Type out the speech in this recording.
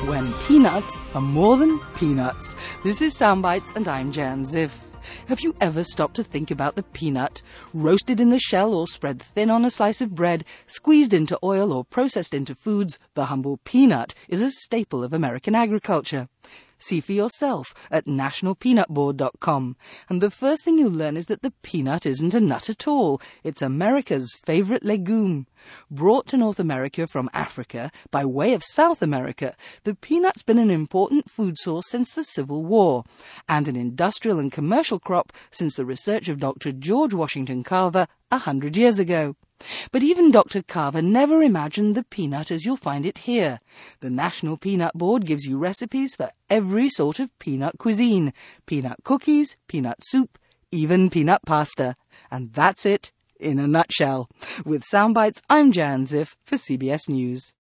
When peanuts are more than peanuts. This is Soundbites and I'm Jan Ziff. Have you ever stopped to think about the peanut? Roasted in the shell or spread thin on a slice of bread, squeezed into oil or processed into foods, the humble peanut is a staple of American agriculture. See for yourself at nationalpeanutboard.com. And the first thing you'll learn is that the peanut isn't a nut at all. It's America's favorite legume. Brought to North America from Africa by way of South America, the peanut's been an important food source since the Civil War, and an industrial and commercial crop since the research of Dr. George Washington Carver 100 years ago. But even Dr. Carver never imagined the peanut as you'll find it here. The National Peanut Board gives you recipes for every sort of peanut cuisine. Peanut cookies, peanut soup, even peanut pasta. And that's it in a nutshell. With Soundbites, I'm Jan Ziff for CBS News.